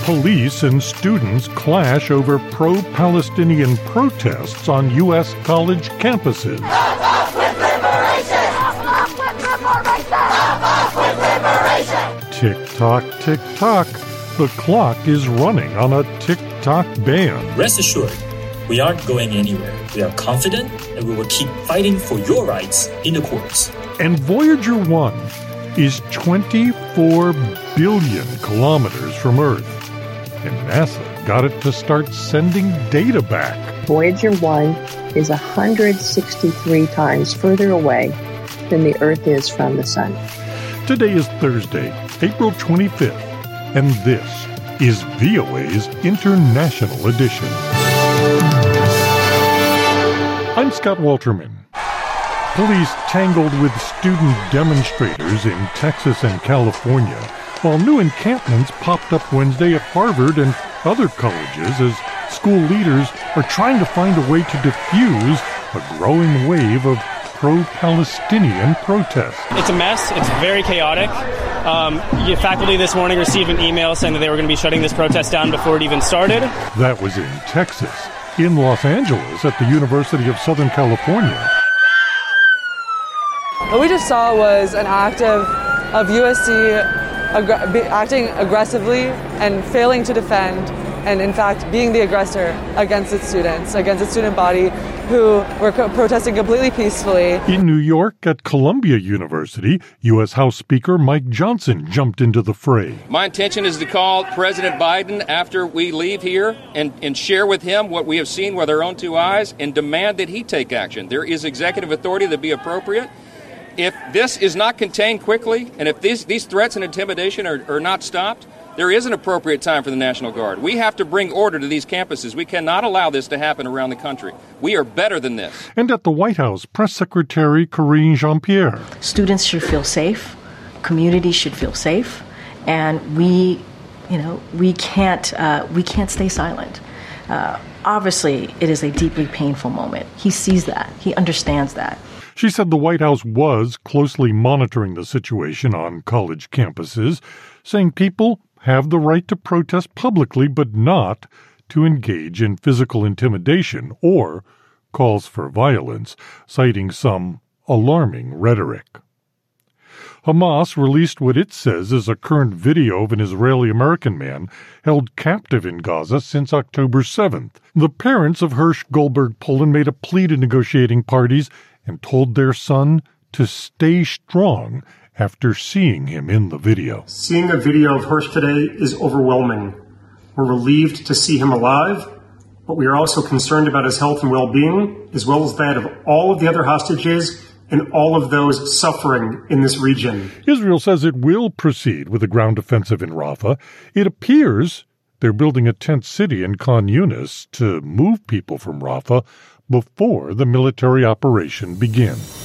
police and students clash over pro-Palestinian protests on U.S. college campuses. Up with liberation! Up with liberation! Up with liberation! Tick-tock, tick-tock. The clock is running on a tick-tock ban. Rest assured, we aren't going anywhere. We are confident and we will keep fighting for your rights in the courts. And Voyager 1 is 24 billion kilometers from Earth. And NASA got it to start sending data back. Voyager 1 is 163 times further away than the Earth is from the Sun. Today is Thursday, April 25th, and this is VOA's International Edition. I'm Scott Walterman. Police tangled with student demonstrators in Texas and California, while new encampments popped up Wednesday at Harvard and other colleges as school leaders are trying to find a way to diffuse a growing wave of pro-Palestinian protests. It's a mess. It's very chaotic. Faculty this morning received an email saying that they were going to be shutting this protest down before it even started. That was in Texas. In Los Angeles at the University of Southern California. What we just saw was an act of USC acting aggressively and failing to defend, and in fact being the aggressor against its students, against its student body who were protesting completely peacefully. In New York at Columbia University, U.S. House Speaker Mike Johnson jumped into the fray. My intention is to call President Biden after we leave here and share with him what we have seen with our own two eyes and demand that he take action. There is executive authority that be appropriate. If this is not contained quickly, and if these threats and intimidation are not stopped, there is an appropriate time for the National Guard. We have to bring order to these campuses. We cannot allow this to happen around the country. We are better than this. And at the White House, Press Secretary Karine Jean-Pierre. Students should feel safe. Communities should feel safe. And we can't stay silent. Obviously, it is a deeply painful moment. He sees that. He understands that. She said the White House was closely monitoring the situation on college campuses, saying people have the right to protest publicly, but not to engage in physical intimidation or calls for violence, citing some alarming rhetoric. Hamas released what it says is a current video of an Israeli-American man held captive in Gaza since October 7th. The parents of Hirsch Goldberg Poland made a plea to negotiating parties and told their son to stay strong after seeing him in the video. Seeing a video of Hirsch today is overwhelming. We're relieved to see him alive, but we are also concerned about his health and well-being, as well as that of all of the other hostages and all of those suffering in this region. Israel says it will proceed with a ground offensive in Rafah. It appears they're building a tent city in Khan Yunis to move people from Rafah before the military operation begins.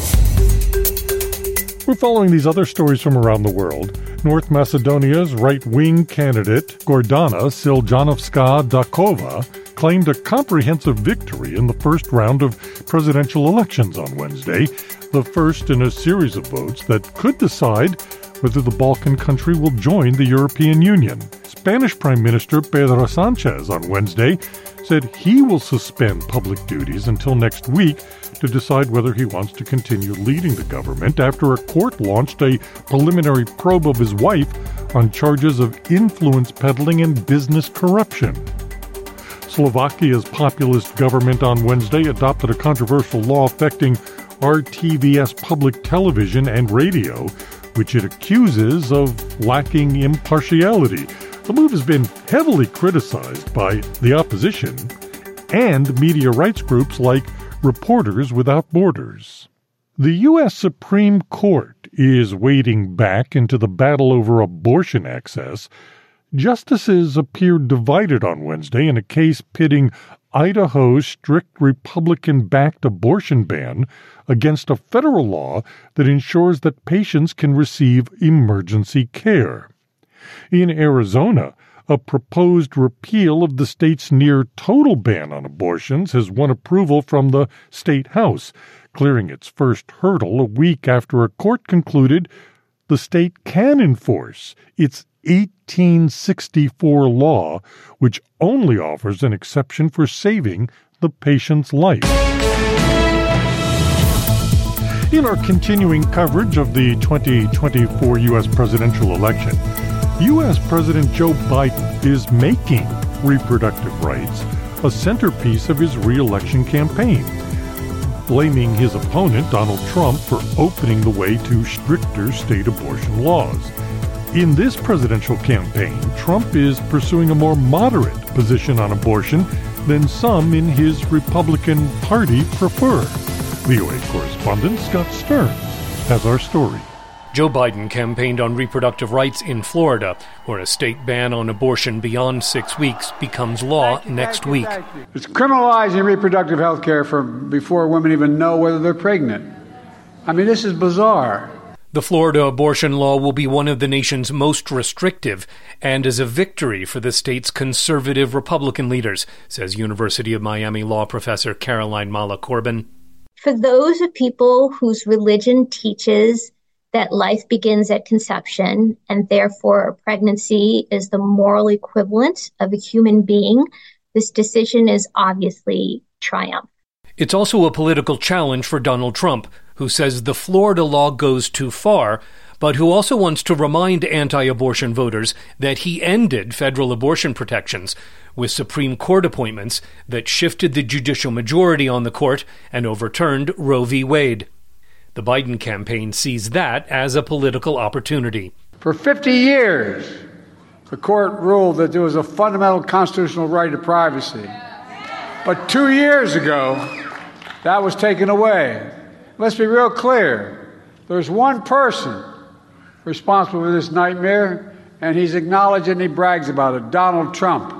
We're following these other stories from around the world. North Macedonia's right-wing candidate, Gordana Siljanovska-Dakova, claimed a comprehensive victory in the first round of presidential elections on Wednesday, the first in a series of votes that could decide whether the Balkan country will join the European Union. Spanish Prime Minister Pedro Sanchez on Wednesday said he will suspend public duties until next week to decide whether he wants to continue leading the government after a court launched a preliminary probe of his wife on charges of influence peddling and business corruption. Slovakia's populist government on Wednesday adopted a controversial law affecting RTVS public television and radio, which it accuses of lacking impartiality. The move has been heavily criticized by the opposition and media rights groups like Reporters Without Borders. The U.S. Supreme Court is wading back into the battle over abortion access. Justices appeared divided on Wednesday in a case pitting Idaho's strict Republican-backed abortion ban against a federal law that ensures that patients can receive emergency care. In Arizona, a proposed repeal of the state's near-total ban on abortions has won approval from the state house, clearing its first hurdle a week after a court concluded the state can enforce its 1864 law, which only offers an exception for saving the patient's life. In our continuing coverage of the 2024 U.S. presidential election, U.S. President Joe Biden is making reproductive rights a centerpiece of his re-election campaign, blaming his opponent, Donald Trump, for opening the way to stricter state abortion laws. In this presidential campaign, Trump is pursuing a more moderate position on abortion than some in his Republican Party prefer. VOA correspondent Scott Stearns has our story. Joe Biden campaigned on reproductive rights in Florida, where a state ban on abortion beyond 6 weeks becomes law next week. It's criminalizing reproductive health care before women even know whether they're pregnant. I mean, this is bizarre. The Florida abortion law will be one of the nation's most restrictive and is a victory for the state's conservative Republican leaders, says University of Miami law professor Caroline Mala Corbin. For those of people whose religion teaches that life begins at conception, and therefore a pregnancy is the moral equivalent of a human being, this decision is obviously triumph. It's also a political challenge for Donald Trump, who says the Florida law goes too far, but who also wants to remind anti-abortion voters that he ended federal abortion protections with Supreme Court appointments that shifted the judicial majority on the court and overturned Roe v. Wade. The Biden campaign sees that as a political opportunity. For 50 years, the court ruled that there was a fundamental constitutional right to privacy. But 2 years ago, that was taken away. Let's be real clear. There's one person responsible for this nightmare, and he's acknowledged and he brags about it, Donald Trump.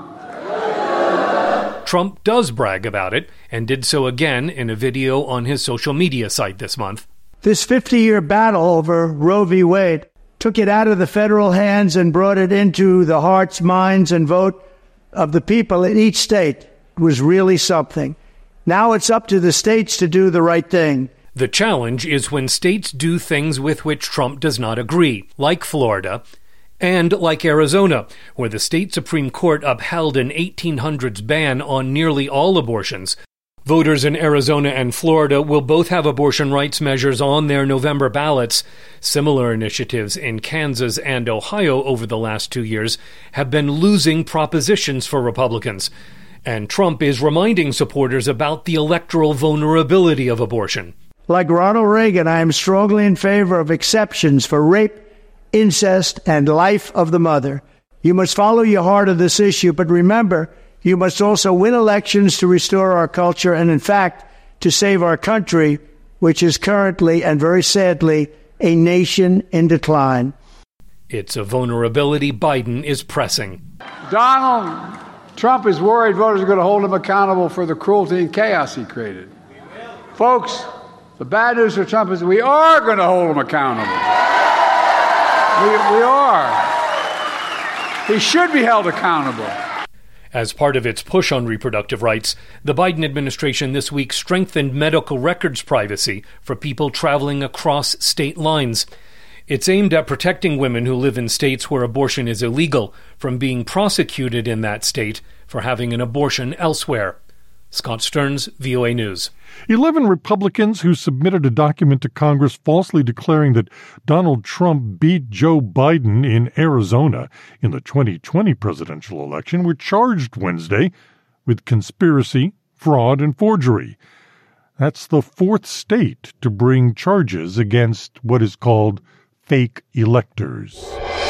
Trump does brag about it, and did so again in a video on his social media site this month. This 50-year battle over Roe v. Wade took it out of the federal hands and brought it into the hearts, minds, and vote of the people in each state. It was really something. Now it's up to the states to do the right thing. The challenge is when states do things with which Trump does not agree, like Florida, and like Arizona, where the state Supreme Court upheld an 1800s ban on nearly all abortions. Voters in Arizona and Florida will both have abortion rights measures on their November ballots. Similar initiatives in Kansas and Ohio over the last 2 years have been losing propositions for Republicans. And Trump is reminding supporters about the electoral vulnerability of abortion. Like Ronald Reagan, I am strongly in favor of exceptions for rape, incest, and life of the mother. You must follow your heart of this issue, but remember, you must also win elections to restore our culture and, in fact, to save our country, which is currently, and very sadly, a nation in decline. It's a vulnerability Biden is pressing. Donald Trump is worried voters are going to hold him accountable for the cruelty and chaos he created. Folks, the bad news for Trump is we are going to hold him accountable. We are. He should be held accountable. As part of its push on reproductive rights, the Biden administration this week strengthened medical records privacy for people traveling across state lines. It's aimed at protecting women who live in states where abortion is illegal from being prosecuted in that state for having an abortion elsewhere. Scott Stearns, VOA News. 11 Republicans who submitted a document to Congress falsely declaring that Donald Trump beat Joe Biden in Arizona in the 2020 presidential election were charged Wednesday with conspiracy, fraud, and forgery. That's the fourth state to bring charges against what is called fake electors.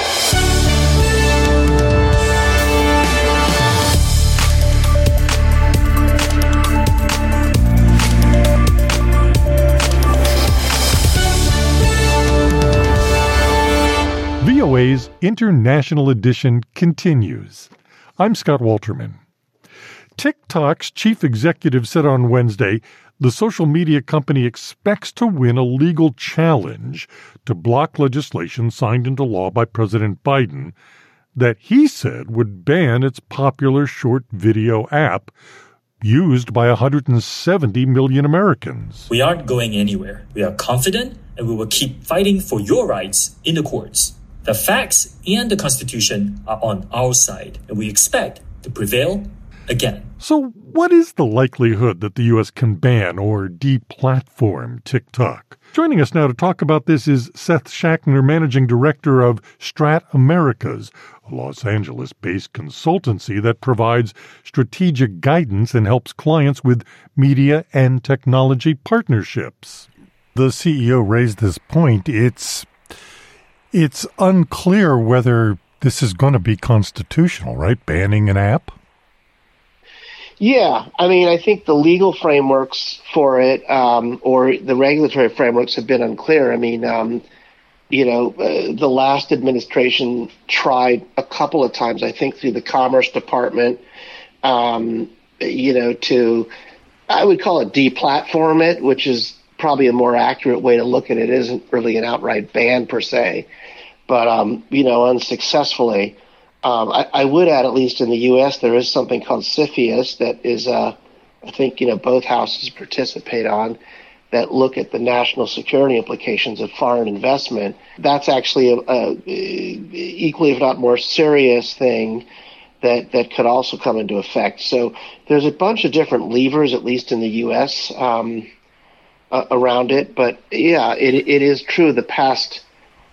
VOA's International Edition continues. I'm Scott Walterman. TikTok's chief executive said on Wednesday the social media company expects to win a legal challenge to block legislation signed into law by President Biden that he said would ban its popular short video app used by 170 million Americans. We aren't going anywhere. We are confident, and we will keep fighting for your rights in the courts. The facts and the Constitution are on our side, and we expect to prevail again. So what is the likelihood that the U.S. can ban or deplatform TikTok? Joining us now to talk about this is Seth Schachner, Managing Director of Strat Americas, a Los Angeles-based consultancy that provides strategic guidance and helps clients with media and technology partnerships. The CEO raised this point. It's unclear whether this is going to be constitutional, right? Banning an app? Yeah, I mean, I think the legal frameworks for it or the regulatory frameworks have been unclear. I mean, the last administration tried a couple of times, I think, through the Commerce Department, to, I would call it deplatform it, which is probably a more accurate way to look at it. It isn't really an outright ban per se, but, unsuccessfully. I would add, at least in the U.S., there is something called CFIUS that is, I think, both houses participate on, that look at the national security implications of foreign investment. That's actually a equally, if not more serious thing that could also come into effect. So there's a bunch of different levers, at least in the U.S., around it. But, yeah, it is true the past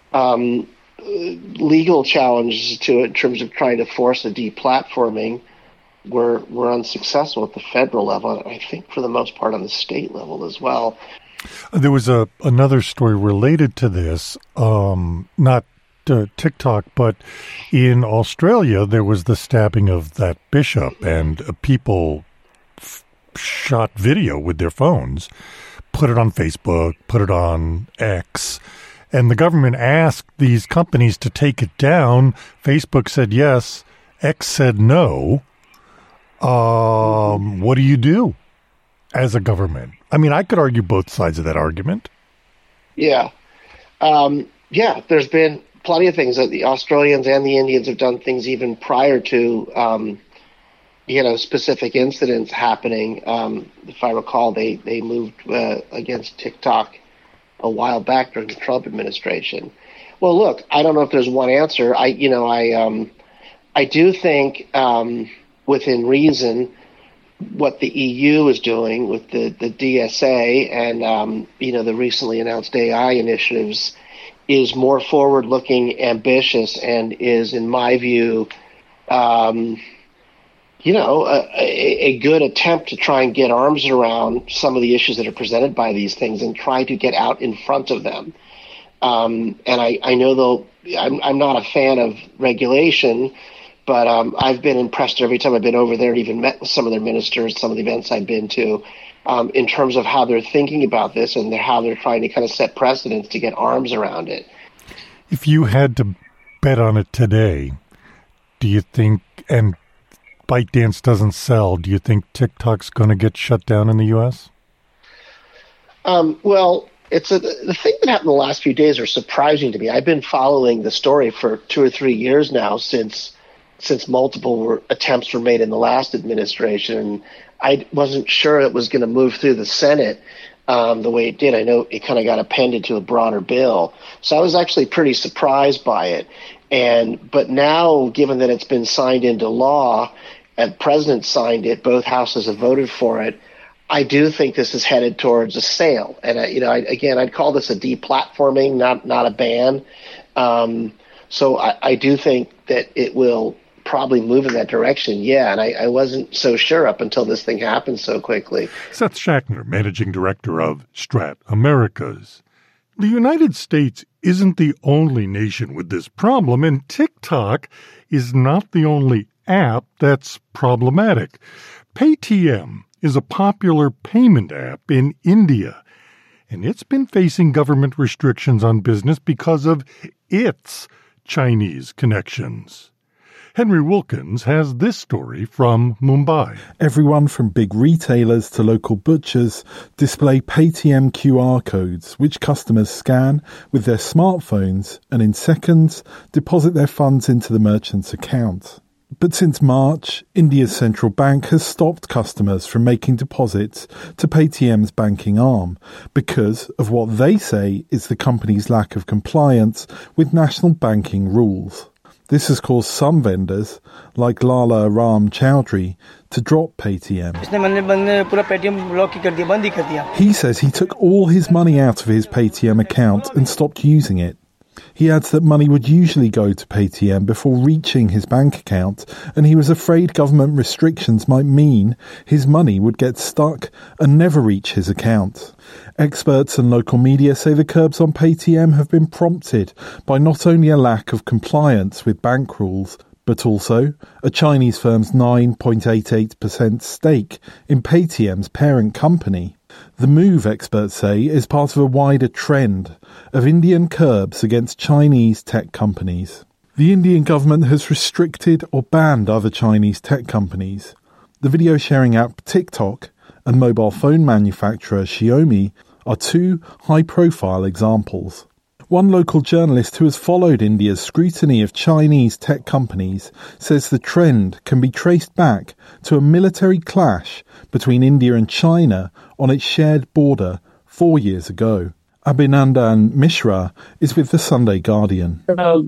legal challenges to it in terms of trying to force a deplatforming were unsuccessful at the federal level, and I think for the most part on the state level as well. There was another story related to this, not TikTok, but in Australia there was the stabbing of that bishop, and people shot video with their phones, put it on Facebook, put it on X, and the government asked these companies to take it down. Facebook said yes. X said no. What do you do as a government? I mean, I could argue both sides of that argument. Yeah. There's been plenty of things that the Australians and the Indians have done things even prior to, specific incidents happening. If I recall, they moved against TikTok a while back during the Trump administration. Well, look, I don't know if there's one answer. I do think within reason what the EU is doing with the DSA and the recently announced AI initiatives is more forward-looking, ambitious, and is, in my view, a good attempt to try and get arms around some of the issues that are presented by these things and try to get out in front of them. And I know I'm not a fan of regulation, but I've been impressed every time I've been over there and even met with some of their ministers, some of the events I've been to, in terms of how they're thinking about this and how they're trying to kind of set precedents to get arms around it. If you had to bet on it today, do you think, and ByteDance doesn't sell, do you think TikTok's going to get shut down in the U.S.? Well, the thing that happened the last few days are surprising to me. I've been following the story for 2 or 3 years now since multiple attempts were made in the last administration. I wasn't sure it was going to move through the Senate the way it did. I know it kind of got appended to a broader bill. So I was actually pretty surprised by it. But now, given that it's been signed into law, and the president signed it, both houses have voted for it, I do think this is headed towards a sale. And I'd call this a deplatforming, not a ban. So I do think that it will probably move in that direction. Yeah, and I wasn't so sure up until this thing happened so quickly. Seth Schachner, Managing Director of Strat Americas. The United States isn't the only nation with this problem, and TikTok is not the only app that's problematic. Paytm is a popular payment app in India, and it's been facing government restrictions on business because of its Chinese connections. Henry Wilkins has this story from Mumbai. Everyone from big retailers to local butchers display Paytm QR codes, which customers scan with their smartphones and in seconds deposit their funds into the merchant's account. But since March, India's central bank has stopped customers from making deposits to Paytm's banking arm because of what they say is the company's lack of compliance with national banking rules. This has caused some vendors, like Lala Ram Chowdhury, to drop Paytm. He says he took all his money out of his Paytm account and stopped using it. He adds that money would usually go to Paytm before reaching his bank account, and he was afraid government restrictions might mean his money would get stuck and never reach his account. Experts and local media say the curbs on Paytm have been prompted by not only a lack of compliance with bank rules, but also a Chinese firm's 9.88% stake in Paytm's parent company. The move, experts say, is part of a wider trend of Indian curbs against Chinese tech companies. The Indian government has restricted or banned other Chinese tech companies. The video sharing app TikTok and mobile phone manufacturer Xiaomi are two high-profile examples. One local journalist who has followed India's scrutiny of Chinese tech companies says the trend can be traced back to a military clash between India and China on its shared border 4 years ago. Abhinandan Mishra is with the Sunday Guardian. The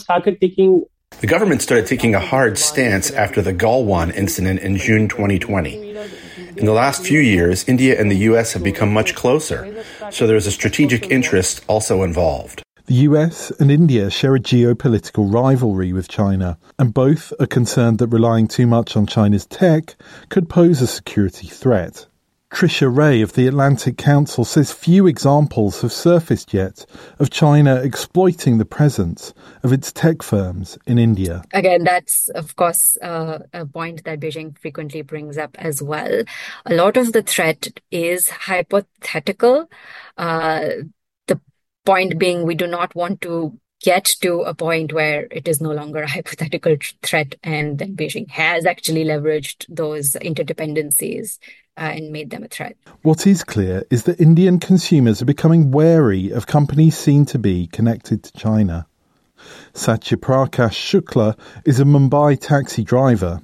government started taking a hard stance after the Galwan incident in June 2020. In the last few years, India and the US have become much closer, so there is a strategic interest also involved. The US and India share a geopolitical rivalry with China, and both are concerned that relying too much on China's tech could pose a security threat. Tricia Ray of the Atlantic Council says few examples have surfaced yet of China exploiting the presence of its tech firms in India. Again, that's, of course, a point that Beijing frequently brings up as well. A lot of the threat is hypothetical. The point being, we do not want to get to a point where it is no longer a hypothetical threat, and then Beijing has actually leveraged those interdependencies and made them a threat. What is clear is that Indian consumers are becoming wary of companies seen to be connected to China. Satya Prakash Shukla is a Mumbai taxi driver.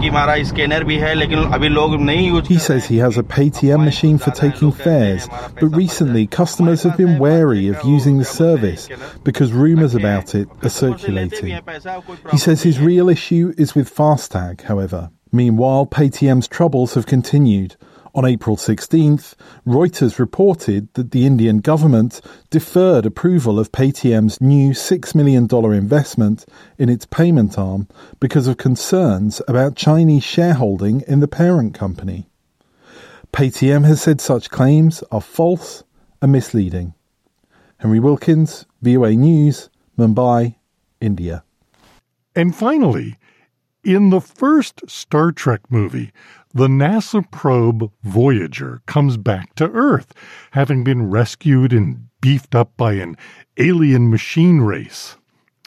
He says he has a Paytm machine for taking fares, but recently customers have been wary of using the service because rumours about it are circulating. He says his real issue is with FASTag, however. Meanwhile, Paytm's troubles have continued. On April 16th, Reuters reported that the Indian government deferred approval of Paytm's new $6 million investment in its payment arm because of concerns about Chinese shareholding in the parent company. Paytm has said such claims are false and misleading. Henry Wilkins, VOA News, Mumbai, India. And finally, in the first Star Trek movie, the NASA probe Voyager comes back to Earth, having been rescued and beefed up by an alien machine race.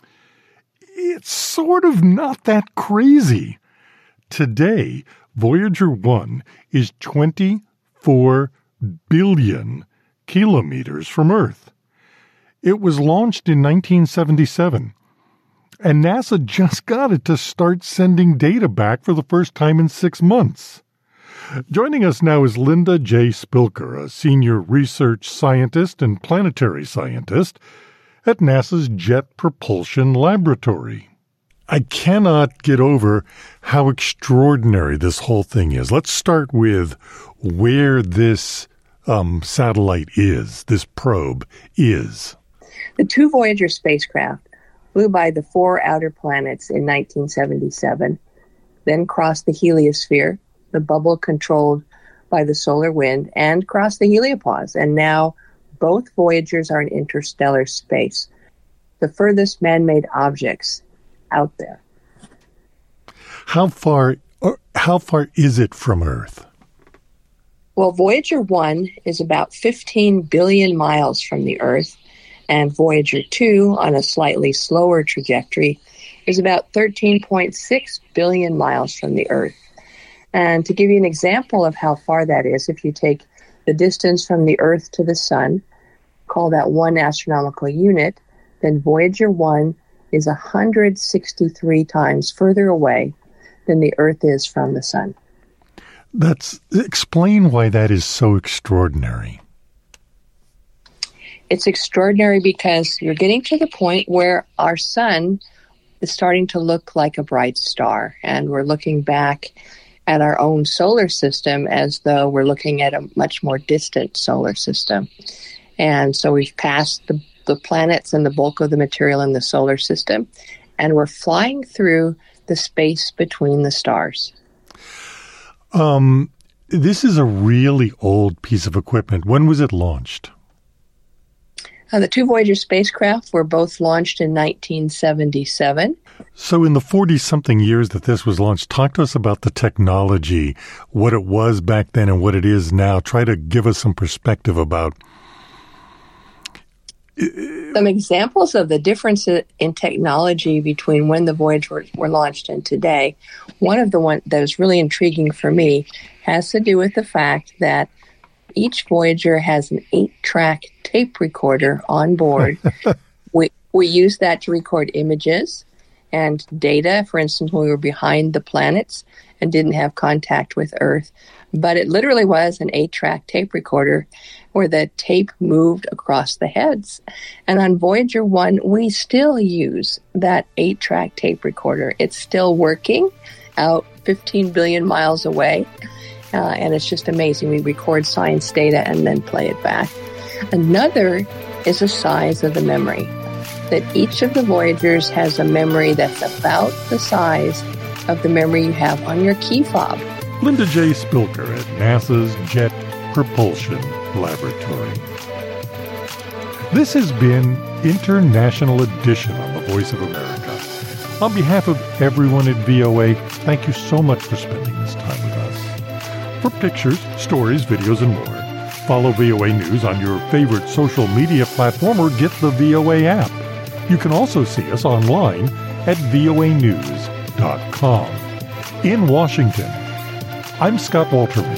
It's sort of not that crazy. Today, Voyager 1 is 24 billion kilometers from Earth. It was launched in 1977. And NASA just got it to start sending data back for the first time in 6 months. Joining us now is Linda J. Spilker, a senior research scientist and planetary scientist at NASA's Jet Propulsion Laboratory. I cannot get over how extraordinary this whole thing is. Let's start with where this satellite is, this probe is. The two Voyager spacecraft flew by the 4 outer planets in 1977, then crossed the heliosphere, the bubble controlled by the solar wind, and crossed the heliopause. And now both Voyagers are in interstellar space, the furthest man-made objects out there. How far is it from Earth? Well, Voyager 1 is about 15 billion miles from the Earth, and Voyager 2, on a slightly slower trajectory, is about 13.6 billion miles from the Earth. And to give you an example of how far that is, if you take the distance from the Earth to the Sun, call that 1 astronomical unit, then Voyager 1 is 163 times further away than the Earth is from the sun. Explain why that is so extraordinary. It's extraordinary because you're getting to the point where our sun is starting to look like a bright star, and we're looking back at our own solar system as though we're looking at a much more distant solar system. And so we've passed the planets and the bulk of the material in the solar system, and we're flying through the space between the stars. This is a really old piece of equipment. When was it launched? The two Voyager spacecraft were both launched in 1977. So in the 40-something years that this was launched, talk to us about the technology, what it was back then and what it is now. Try to give us some perspective about some examples of the difference in technology between when the Voyager were launched and today. One of the ones that is really intriguing for me has to do with the fact that each Voyager has an 8-track tape recorder on board. We use that to record images and data. For instance, when we were behind the planets and didn't have contact with Earth. But it literally was an 8-track tape recorder where the tape moved across the heads. And on Voyager 1, we still use that 8-track tape recorder. It's still working out 15 billion miles away. And it's just amazing. We record science data and then play it back. Another is the size of the memory. That each of the Voyagers has a memory that's about the size of the memory you have on your key fob. Linda J. Spilker at NASA's Jet Propulsion Laboratory. This has been International Edition on the Voice of America. On behalf of everyone at VOA, thank you so much for spending this time with us. For pictures, stories, videos, and more, follow VOA News on your favorite social media platform or get the VOA app. You can also see us online at voanews.com. In Washington, I'm Scott Walterman.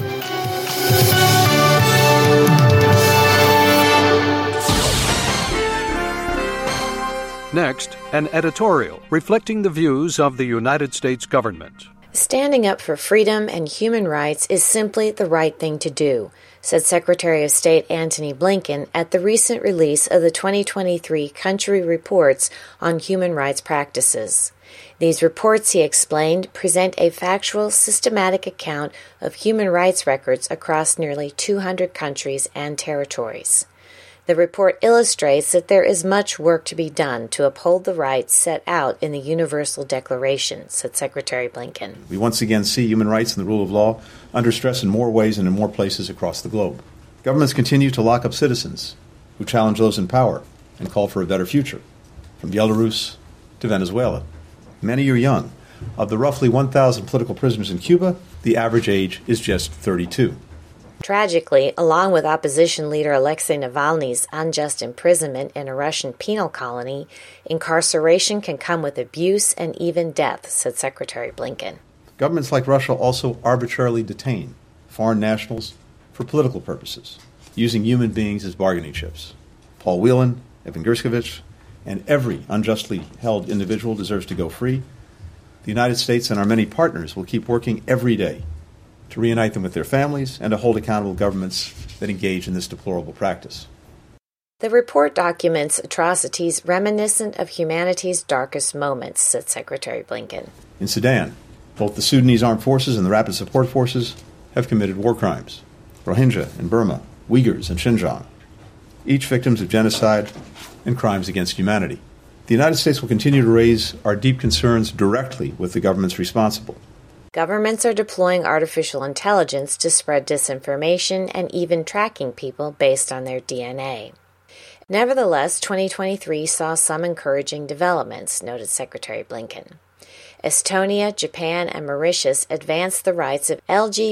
Next, an editorial reflecting the views of the United States government. Standing up for freedom and human rights is simply the right thing to do, said Secretary of State Antony Blinken at the recent release of the 2023 Country Reports on Human Rights Practices. These reports, he explained, present a factual, systematic account of human rights records across nearly 200 countries and territories. The report illustrates that there is much work to be done to uphold the rights set out in the Universal Declaration, said Secretary Blinken. We once again see human rights and the rule of law under stress in more ways and in more places across the globe. Governments continue to lock up citizens who challenge those in power and call for a better future, from Belarus to Venezuela. Many are young. Of the roughly 1,000 political prisoners in Cuba, the average age is just 32. Tragically, along with opposition leader Alexei Navalny's unjust imprisonment in a Russian penal colony, incarceration can come with abuse and even death, said Secretary Blinken. Governments like Russia also arbitrarily detain foreign nationals for political purposes, using human beings as bargaining chips. Paul Whelan, Evan Gershkovich, and every unjustly held individual deserves to go free. The United States and our many partners will keep working every day to reunite them with their families and to hold accountable governments that engage in this deplorable practice. The report documents atrocities reminiscent of humanity's darkest moments, said Secretary Blinken. In Sudan, both the Sudanese Armed Forces and the Rapid Support Forces have committed war crimes. Rohingya in Burma, Uyghurs in Xinjiang, each victims of genocide and crimes against humanity. The United States will continue to raise our deep concerns directly with the governments responsible. Governments are deploying artificial intelligence to spread disinformation and even tracking people based on their DNA. Nevertheless, 2023 saw some encouraging developments, noted Secretary Blinken. Estonia, Japan, and Mauritius advanced the rights of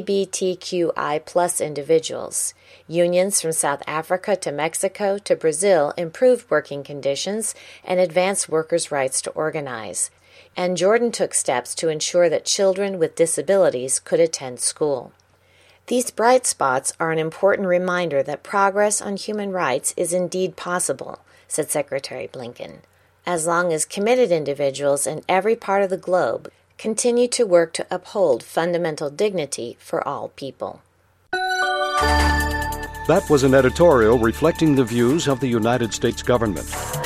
LGBTQI+ individuals. Unions from South Africa to Mexico to Brazil improved working conditions and advanced workers' rights to organize. And Jordan took steps to ensure that children with disabilities could attend school. These bright spots are an important reminder that progress on human rights is indeed possible, said Secretary Blinken, as long as committed individuals in every part of the globe continue to work to uphold fundamental dignity for all people. That was an editorial reflecting the views of the United States government.